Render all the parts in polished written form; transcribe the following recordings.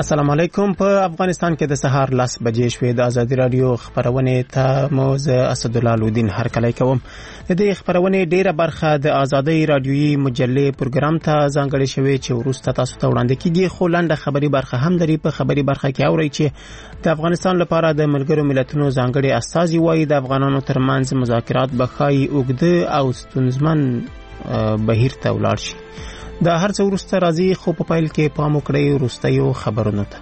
السلام علیکم. په افغانستان کې د سهار 10 بجې شوې. د ازادي رادیو خبرونه ته موز اسد الله لودین هر کله کوم. د دې خبرونه ډیره برخه د ازادي رادیوي مجلې پروګرام ته ځانګړې شوې چې ورسته تاسو ته وړاندې کیږي. خو لنډه خبري برخه هم لري. په خبري برخه کې اوري چې د افغانستان لپاره د ملګرو ملتونو ځانګړي استازي وایي د افغانانو ترمنځ مذاکرات بخای اوږده او ستونزمن بهیر ته ولاړ شي. دا هر څه ورسته راځي، خو په پایل کې پام وکړئ وروستیو خبرونو ته.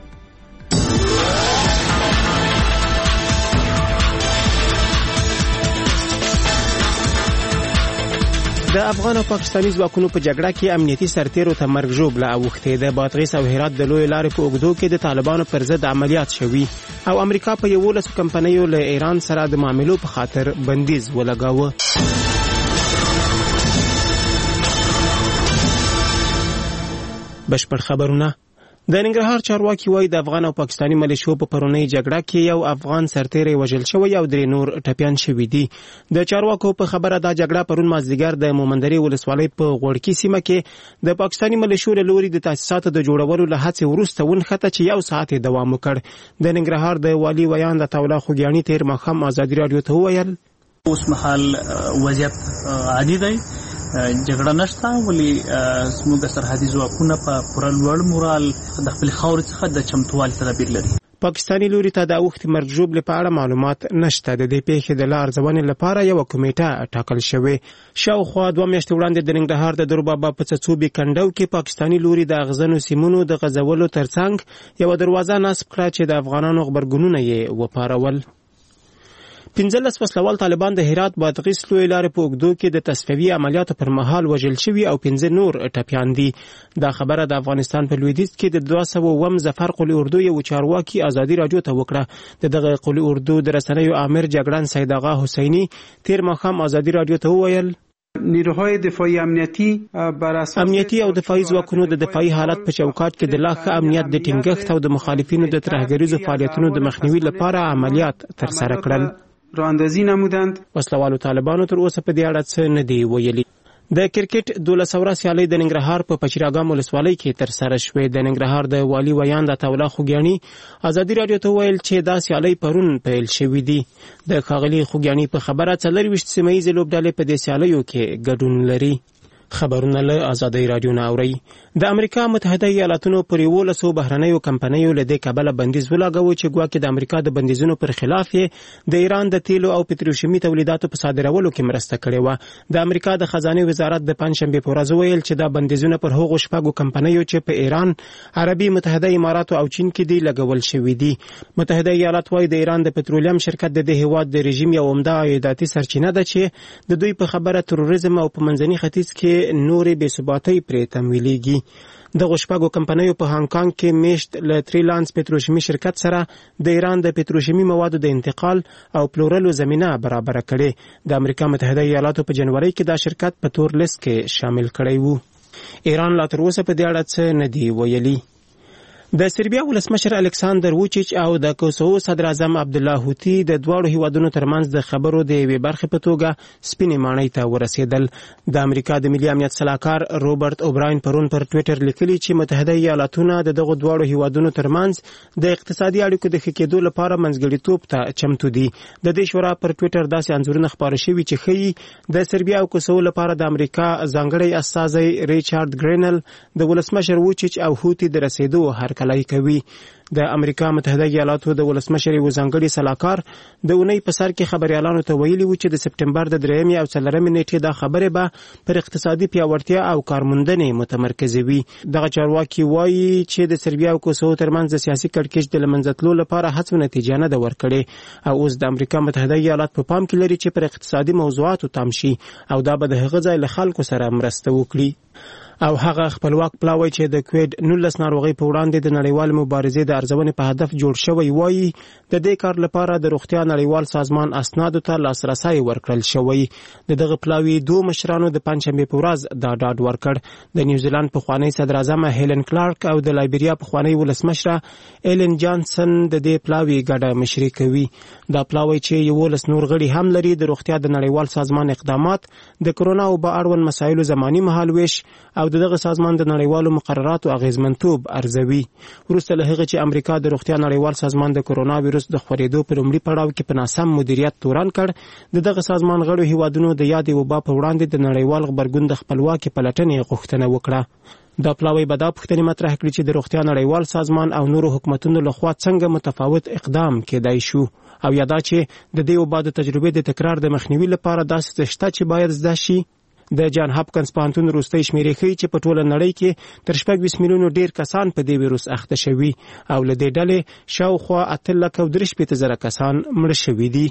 د افغان او پاکستاني ځواکونو په جګړه کې امنیتي سرتیرو ته مرګ ژوبله اوښتې ده. بادغیس او هرات د لوی لارې په اوږدو کې د طالبانو پر ضد عملیات شوي او امریکا په 11 کمپنیو له ایران سره د معاملو په خاطر بندیز ولګاوه. بشپړ خبرونه. د ننګرهار چارواکي وایي د افغان او پاکستاني ملیشو په پرونی جګړه کې یو افغان سرتیری وژل شوی او 3 نور ټپیان شوي دي. د چارواکو په خبره دا جګړه پرون مازدیګر د مومندري ولسوالۍ په غوړکی سیمه کې د پاکستاني ملیشو له لوري د تاسیساتو د جوړولو له هڅې وروسته ونښته چې یو ساعت دوام وکړ. د ننګرهار د والي ویان د تولا خوګیانی تیر مخم ازادي رادیو ته وویل اوس مهال وضعیت عادي دی، جګړه نشته، ولی زموږ سرحدي ځواکونه په پوره لوړ مورال د خپل خاورې څخه د چمتووالي تدابیر لري. پاکستاني لوري ته د اوښتې مرګ ژوبلې په اړه معلومات نشته. د دې پیښې د ارزونې لپاره یو کمیټه ټاکل شوې. شاوخوا 2 میاشتې وړاندې د ننګرهار د دروبابا په څڅوبي کنډو کې پاکستاني لوري د اغزنو سیمونو د غزولو ترڅنګ یو دروازه نصب کړه چې د افغانانو خبرګونونه یې وپارول. 15 وسلوال طالبان د هرات بادغیس لوی لارې په اوږدو کې د تصفیوي عملیاتو پر مهال وژل شوي او 15 نور ټپیان دي. دا خبره د افغانستان په لویدیځ کې د 200 ظفر قلی اردو یو چارواکي ازادي رادیو ته وکړه. د دغه قلی اردو د رسنیو امیر جګړن سید آغا حسینی تیر مخام ازادي رادیو ته وویل نیروهای دفاعی امنیتي او دفاعي ځواکونو د دفاعي حالت په چوکاټ کې د لا ښه امنیت د ټینګښت او د مخالفینو د ترهګریزو فعالیتونو د مخنیوي لپاره عملیات ترسره کړل. راندازی نمودند. وسلوالو طالبانو تر اوسه په دې اړه څه نه دی ویلي. د کرکټ 12 ورځې سیالي د ننګرهار په پچراګام ولسوالۍ کې تر سره شوې. د ننګرهار د والي ویان د تولا خوګیانی ازادي رادیو ته ویل چې دا سیالي پرون پیل شوې دي. د خاغلی خوګیانی په خبره 24 سیمایي لوبډلې په دې سیالیو کې ګډون لري. خبرونه له ازادي رادیو نه اوري. د امریکا متحده ایالاتونو پر 11 بهرنیو کمپنیو له دې کبله بندیز ولګاوه چې ګواکې د امریکا د بندیزونو پر خلاف د ایران د تیلو او پتروشیمي تولیداتو په صادرولو کې مرسته کړې و. د امریکا د خزانه وزارت د پنځشنبه په ورځ ویل چې دا بندیزونه پر هغو شپږو کمپنیو چې په ایران، عربي متحده اماراتو او چین کې دي لګول شوي دي. متحده ایالات وايي د ایران د پټرولیم شرکت د دې هیواد د رژیم یو عمده عایداتي سرچینه ده چې د دوی په خبره تروریزم او په منځني ختیځ کې نورې بې ثباتۍ پرې تمویلېږي. د غشپاګو کمپنیو په هانګ کانګ کې میشت له تریلانس پتروشیمي شرکت سره د ایران د پتروشیمي موادو د انتقال او پلورلو زمينه برابر کړي. د امریکا متحده ایالاتو په جنوري کې دا شرکت په تور لیست کې شامل کړی وو. ایران لا تر اوسه په دې اړه څه نه دی ویلي. د سربیا ولسمشر الکساندر ووچیچ او د کوسوو صدر اعظم عبد الله هوتی د دواړو هیوادونو ترمنځ د خبرو د یوې برخې په توګه سپینې ماڼۍ ته ورسېدل. د امریکا د ملي امنیت سلاکار روبرت اوبراین پرون پر ټویټر لیکلي چې متحده ایالاتونه د دغو دواړو هیوادونو ترمنځ د اقتصادي اړیکو د ښه کېدو لپاره منځګړیتوب ته چمتو دي. د دې شورا پر ټویټر داسې انځورونه خپاره شوي چې ښیي د سربیا او کوسوو لپاره د امریکا ځانګړی استازی ریچارډ ګرینل د ولسمشر ووچیچ او هوتی د رسېدو هرکلی کوي. د امریکا متحده ایالاتو د ولسمشر یو ځانګړي سلاکار د اونۍ په سر کې خبريالانو ته ویلي و چې د سپټمبر د 3 او 4 نیټې دا خبره به پر اقتصادي پیاوړتیا او کارموندنې متمرکز وي. دغه چارواکي وایي چې د سربیا او کوسوو ترمنځ د سیاسي کړکېچ د لمنځتلو لپاره هڅو نتیجه نه ده ورکړې او اوس د امریکا متحده ایالات په پام کې لري چې پر اقتصادي موضوعاتو تام شي او دا به د هغه ځای له خلکو سره مرسته وکړي. او هغه خپلواک پلاوی چې د کووید 19 ناروغي په وړاندې د نړیوال مبارزې د د ارزونې په هدف جوړ شوی وایي د دې کار لپاره د روغتیا نړیوال سازمان اسنادو ته لاسرسی ورکړل شوی. دغه پلاوی دوه مشرانو د پنځشنبه په ورځ دا ډاډ ورکړ. د نیوزیلند پخوانی صدر اعظم هیلن کلارک او د لایبریا پخوانی ولسمشره ایلن جانسن د دې پلاوی ګډه مشري کوي. دا پلاوی چې 11 نور غړي هم لري د روغتیا د نړیوال سازمان اقدامات د کرونا او په اړوند مسایلو زماني مهالويش او دغه سازمان د نړیوالو مقرراتو اغیزمنتوب ارزوي. وروسته له هغه چې امریکا د روغتیا نړیوال سازمان د کرونا وایروس د خپرېدو په لومړي پړاو کې په ناسم مدیریت تورن کړ، دغه سازمان غړو هیوادونو د یادې وبا په وړاندې د نړیوال غبرګون د خپلواکي پلټنې غوښتنه وکړه. دا پلاوی به دا پوښتنې مطرح کړي چې د روغتیا نړیوال سازمان او نورو حکومتونو لخوا څنګه متفاوت اقدام کېدای شو او یادا چې د دې وبا د تجربې د تکرار د مخنیوي لپاره داسې څه شته چې باید زده شي. د جان هاپکنز پوهنتون وروستۍ شمیرې ښیي چې په ټوله نړۍ کې تر 26 میلیونو ډیر کسان په دې ویروس اخته شوي او له دې ډلې شاوخوا 8,300,000 کسان مړه شوي دي.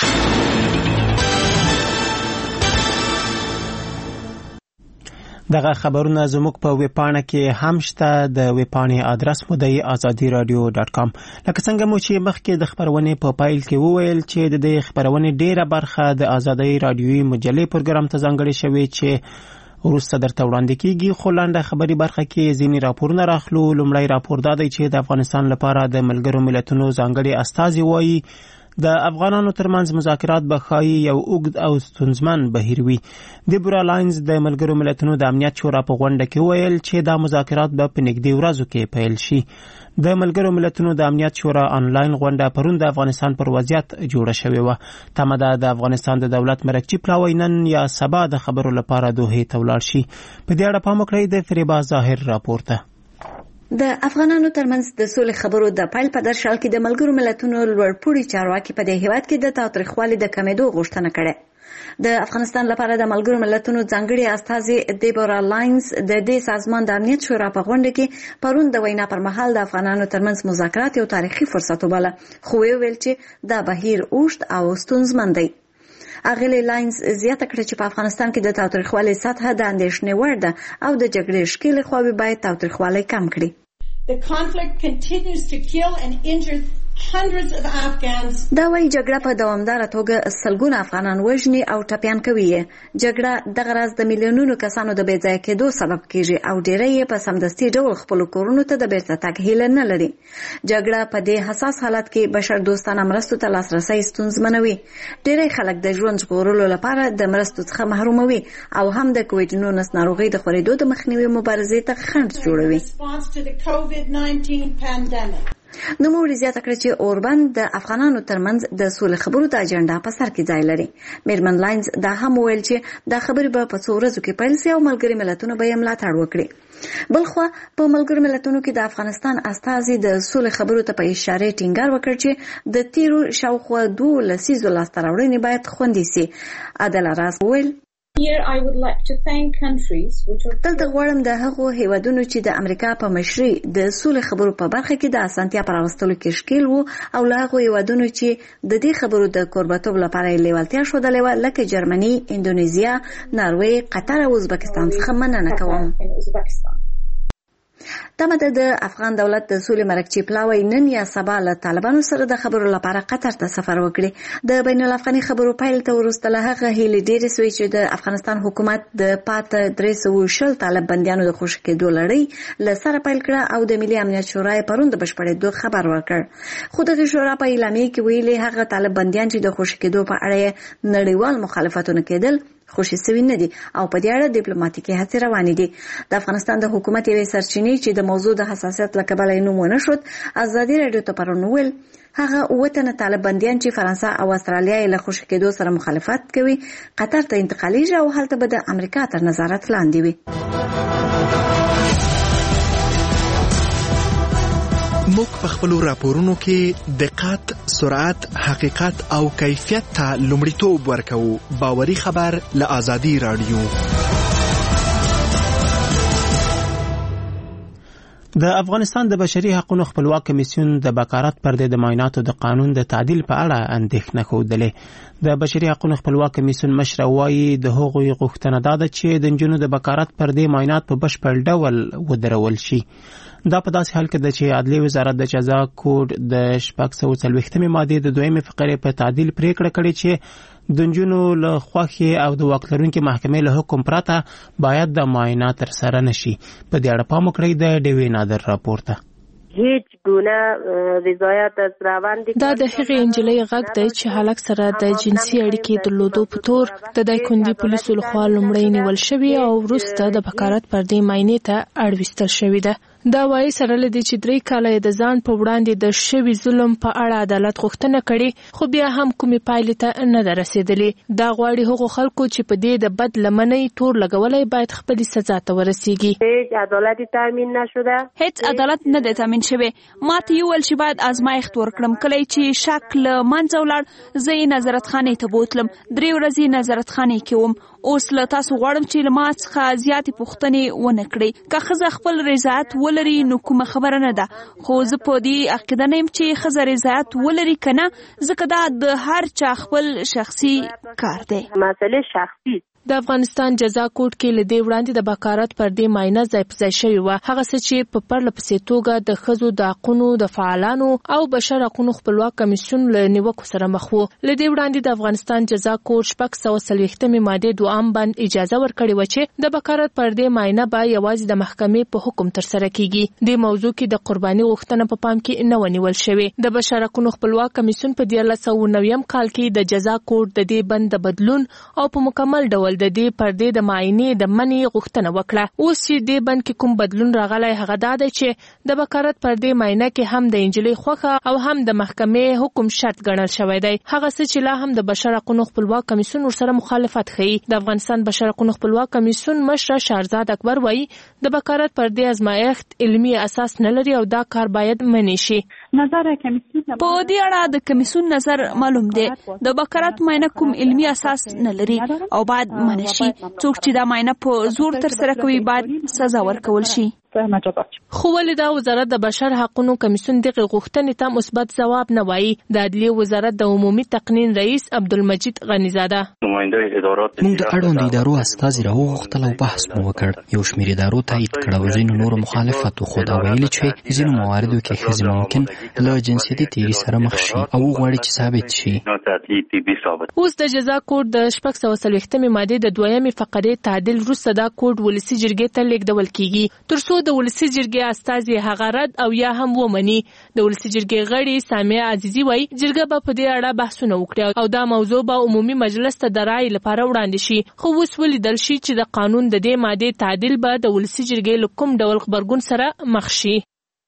دغه خبرونه زموږ په ویبپاڼه کې هم شته. د ویبپاڼې ادرس مو دی azadiradio.com. لکه څنګه مو چې مخکې د خبرونې په پایل کې وویل چې د دې خبرونې ډیره برخه د آزادۍ رادیوي مجلې پروګرام ته ځانګړې شوې چې وروسته درته وړاندې کیږي. خو لنډه خبري برخه کې ځینې راپورونه راخلو. لومړی راپور دا دی چې د افغانستان لپاره د ملګرو ملتونو ځانګړي استازي وایي د افغانانو ترمنځ مذاکرات به ښایي یو اوږد او ستونزمن بهیر وي. دیبورا لاینز د ملګرو ملتونو د امنیت شورا په غونډه کې ویل چې دا مذاکرات به په نږدې ورځو کې پیل شي. د ملګرو ملتونو د امنیت شورا آنلاین غونډه پرون د افغانستان پر وضعیت جوړه شوې وه. تمه ده د افغانستان د دولت مرکچی پلاوی نن یا سبا د خبرو لپاره دوحې ته ولاړ شي. په دې اړه پام وکړئ د فریبا ظاهر راپور ته. د افغانانو ترمنځ د سولې خبرو د پیل په درشل کې د ملګرو ملتونو لوړپوړي چارواکي په دې هیواد کې د تاوتریخوالي د کمېدو غوښتنه کړې. د افغانستان لپاره د ملګرو ملتونو ځانګړي استازي دیبورا لاینز د دې سازمان د امنیت شورا په غونډه کې پرون د وینا پر مهال د افغانانو ترمنځ مذاکرات یو تاریخي فرصت وباله، خو ویل چې دا بهیر اوږد او ستونزمن دی. اغلی لاینز زیاته کړه چې په افغانستان کې د تاوتریخوالي سطح د اندېښنې وړ ده او د جګړې ښکېلې خواوې باید تاوتریخوالی کم کړي. The conflict continues to kill and injure hundreds of Afghans. دا وایي جګړه په دوامداره توګه سلګونه افغانان وژني او ټپیان کوي. جګړه دغه راز د میلیونونو کسانو د بې ځایه کېدو سبب کیږي او ډېری یې په سمدستي ډول خپلو کورونو ته د بیرته تګ هیله نه لري. جګړه په دې حساس حالت کې بشر دوستانه مرستو ته لاسرسی ستونزمنوي. ډېری خلک د ژوند ژغورلو لپاره د مرستو څخه محروموي او هم د کوویډ-19 ناروغۍ د خپرېدو د مخنیوي مبارزې ته خنډ جوړوي. نوموړي زیاته کړه چې اوربند د افغانانو ترمنځ د سولې خبرو د اجنډا په سر کې ځای لري. میرمن لاینز دا هم ویل چې دا خبرې به په څو ورځو کې پیل شي او ملګري ملتونه به یې ملاتړ وکړي. بلخوا په ملګرو ملتونو کې د افغانستان استازي د سولې خبرو ته په اشاره ټینګار وکړ چې د تیرو شاوخوا 2 لسیزو لاسته راوړنې باید خوندي شي. عدل راز ویل Here I would like to thank countries which are دلته غواړم د هغو هیوادونو چې د امریکا په مشرۍ د سولې خبرو په برخه کې د اسانتیا پر راوستلو کې ښکیل وو او له هغو هیوادونو چې د دې خبرو د کوربتوب لپاره یې لیوالتیا ښودلې وه لکه جرمني، اندونیزیا، ناروې، قطر او ازبکستان څخه مننه کوم. تمه ده د افغان دولت د سولې مرکچی پلاوی نن یا سبا له طالبانو سره د خبرو لپاره قطر ته سفر وکړي. د بین الافغاني خبرو پیل ته وروسته له هغه هیلې ډېرې سوې چې د افغانستان حکومت د پاته 320 طالب بندیانو د خوشي کېدو لړۍ له سره پیل کړه او د ملي امنیت شورا یې پرون د بشپړېدو خبر ورکړ. خو دغه شورا په اعلامیه کې ویلي هغه طالب بندیان چې د خوشي کېدو په اړه نړیوال مخالفتونه کېدل خوشي سوي نه دي او په دې اړه ډیپلوماټیکي هڅې روانې دي. د افغانستان د حکومت یوې سرچینې چې د موضوع د حساسیت له کبله یې نوم ونه ښود ازادي راډیو ته پرون وویل هغه 7 تنه طالب بندیان چې فرانسه او استرالیا یې له خوشي کېدو سره مخالفت کوي قطر ته انتقالیږي او هلته به د امریکا تر نظارت لاندې وي. موږ په خپلو راپورونو کې دقت، سرعت، حقیقت او کیفیت ته لومړیتوب ورکوو. باوري خبر له آزادي رادیو. د افغانستان د بشري حقوقو خپلواک کمیسیون د بکارت پردې د معایناتو د قانون د تعدیل په اړه اندېښنه ښودلې. د بشري حقوقو خپلواک کمیسیون مشر وایي د هغوی غوښتنه ده چې د نجونو د بکارت پردې معاینات په بشپړ ډول ودرول شي. دا په داسې حال کې ده چې عدلیې وزارت د جزا کوډ د 640 ماده د 2 فقرې په تعدیل پریکړه کړې چې د نجونو له خوښې او د واک لرونکي محکمې له حکم پرته باید د معاینات ترسره نشي. په دې اړه پام وکړئ د ډیوې نادر راپورته. هیڅ ګونه رضایت از روند دا د هغې انجلۍ غږ دی چې هلک سره د جنسي اړیکې درلودو په تور د دایکنډي پولیسو لخوا لومړی نیول شوی او وروسته د بکارت پردې معاینې ته اړوستل شوی ده. دا وایي سره له دې چې 3 کاله د ځان په وړاندې د شوي ظلم په اړه عدالت غوښتنه کړې خو بیا هم کومې پایلې ته نه ده رسېدلې. دا غواړي هغو خلکو چې په دې د بد لمنۍ تور لګولی باید خپلې سزا ته ورسیږي. هیڅ عدالت تامین نشده، هیڅ عدالت نه دی تامین شوی. ما ته یوویل چې باید ازمایښت ورکړم. کله چې شک له منځه ولاړ زه یې نظارت خانې ته بوتلم. 3 ورځې نظارت خانې کې وم. اوس له تاسو غواړم چې له ما څخه زیاتې پوښتنې ونه کړئ. که ښځه خپل رضایت ولري نو کومه خبره نه ده، خو زه په دې عقیده نه یم چې ښځه رضایت ولري که نه، ځکه دا د هر چا خپل شخصي کار دی. مسئله شخصي. د افغانستان جزا کوډ کې له دې وړاندې د بکارت پردې معاینه ځای په ځای شوې وه. هغه څه چې په پرله پسې توګه د ښځو د حقونو د فعالانو او بشر حقونو خپلواک کمیسیون له نیوکو سره مخ وو. له دې وړاندې د افغانستان جزا کوډ 640 ماده 2 باندې اجازه ورکړې وه چې د بکارت پردې معاینه به یوازې د محکمې په حکم ترسره کیږي. د موضوع کې د قرباني غوښتنه په پام کې نه ونیول شوې. د بشر حقونو خپلواک کمیسیون په 1990 کال کې د جزا کوډ د دې بند بدلون او په مکمل ډول د دې پردې د معاینې د منې غوښتنه وکړه. اوس چې دې بند کې کوم بدلون راغلی هغه دا دی چې د بکارت پردې معاینه کې هم د انجلۍ خوښه او هم د محکمې حکم شرط ګڼل شوی دی. هغه څه چې لا هم د بشر حقونو خپلواک کمیسیون ورسره مخالفت ښیي. د افغانستان بشر حقونو خپلواک کمیسیون مشر شهرزاد اکبر وایي د بکارت پردې ازمایښت علمي اساس نه لري او دا کار باید منع شي. په دې اړه د کمیسیون نظر معلوم دی. د بکارت معاینه کوم علمي اساس نه لري او باید منع شي. څوک چې دا معاینه په زور ترسره کوي باید سزا ورکول شي. خو ولې دا وزارت د بشر حقونو کمیسیون دغه غوښتنې ته مثبت ځواب نه وایي؟ د عدلیې وزارت د عمومي تقنین رئیس عبدالمجید غنیزاده: موږ د اړوندو ادارو استازي راوغوښتل او بحث مو وکړ. یو شمېر ادارو تایید کړ او ځینو نورو مخالفت وښود او ویلي چې ځینو مواردو کې ښځې ممکن له جنسیتي تیري سره مخ شي او وغواړي چې ثابت شي. اوس د جزا کوډ د 640 ماده د 2 فقرې تعدیل وروسته دا کوډ ولسي جرګې ته لیږدول کیږي ترڅو د ولسي جرګې استازي هغه رد او یا هم ومني. د ولسي جرګې غړي سامیه عزیزي وایي جرګه به په دې اړه بحثونه وکړي او دا موضوع به عمومي مجلس ته د رایې لپاره وړاندې شي. خو اوس ولیدل شي چې د قانون د دې ماده تعدیل به د ولسي جرګې له کوم ډول غبرګون سره مخ شي.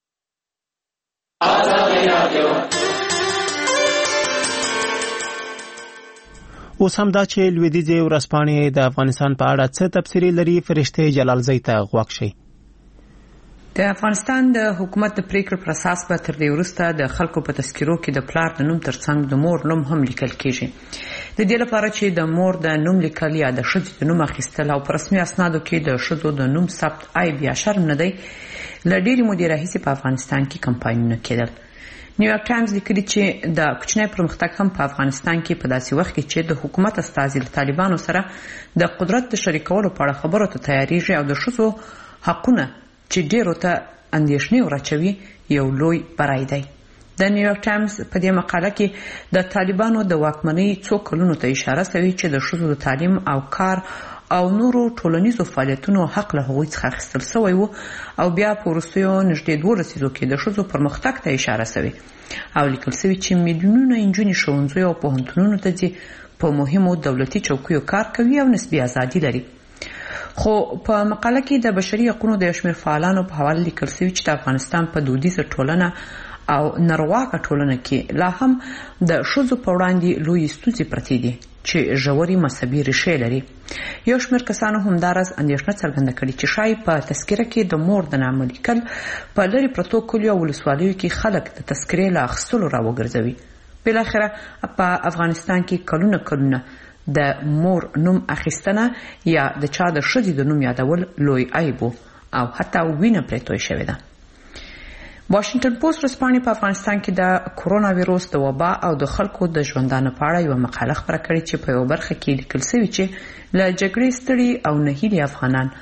اوس هم دا چې لویدیځې ورځپاڼې د افغانستان په اړه څه تبصرې لري، فرشته جلالزی ته غوږ شئ. د افغانستان د حکومت د پریکړې پر اساس به تر دې وروسته د خلکو په تذکیرو کې د پلار د نوم ترڅنګ د مور نوم هم لیکل کیږي. د دې لپاره چې د مور د نوم لیکل یا د ښځې د نوم اخیستل او په رسمي اسنادو کې د ښځو د نوم ثبت عیب یا شرم نه دی، له ډېرې مودې راهیسې په افغانستان کې کمپاینونه کېدل. نیویارک ټایمز لیکلي چې د کوچنی پرمختګ هم په افغانستان کې په داسې وخت کې چې د حکومت استازي له طالبانو سره د قدرت د شریکولو په اړه خبرو ته تیاریږي او د ښځو حقونه چې ډیرو ته اندېښنې ورچوي یو لوی برای دی. د نیویارک ټایمز په دې مقاله کې د طالبانو د واکمنۍ څو کلونو ته اشاره شوې چې د ښځو د تعلیم او کار او نورو ټولنیزو فعالیتونو حق له هغوی څخه اخیستل شوی و او بیا په وروستیو نږدې 2 لسیزو کې د ښځو پرمختګ ته اشاره شوې او لیکل شوي چې میلیونونه نجونې ښوونځیو او پوهنتونونو ته ځي، په مهمو دولتي چوکیو کار کوي او نسبي ازادي لري. خو په مقاله کې د بشري حقوقو د یو شمېر فعالانو په حواله لیکل شوي چې د افغانستان په دودیزه ټولنه او نرواکه ټولنه کې لا هم د ښځو په وړاندې لویې ستونزې پرتې دي چې ژورې مذهبي ریښې لري. یو شمېر کسانو همداراز اندېښنه څرګنده کړې چې ښایي په تذکره کې د مور د نامه لیکل په لرې پرتو کلیو او ولسوالیو کې خلک د تذکرې له اخیستلو راوګرځوي. بالاخره په افغانستان کې کلونه د مور نوم اخیستنه یا د چا د ښځې د نوم یادول لوی عیب او حتی وینه پرې توی شوې ده. واشنگټن پوسټ ورځپاڼې په افغانستان کې د کورونا ویروس د وبا او د خلکو د ژوندانه په اړه یوه مقاله خپره کړې چې په یوه برخه کې لیکل شوي چې له جګړې ستړي او نهیلي افغانان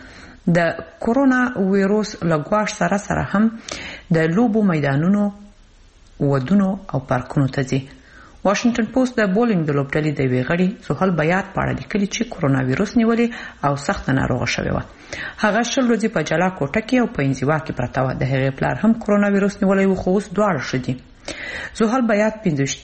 د کورونا وایروس لګواش سره هم د لوبو میدانونو ودونو او پارکونو ته ځي. واشنگټن پوسټ د بولینګ د لوبډلې د یوې غړي سهیل بیات په اړه لیکلي چې کورونا وایروس نیولې او سخت ناروغه شوې وه. هغه 10 ورځې په جلا کوټه کې او په انزوا کې پرته وه. د هغې پلار هم کورونا وایروس نیولې و خو اوس دواړه ښه دي. سهیل بیات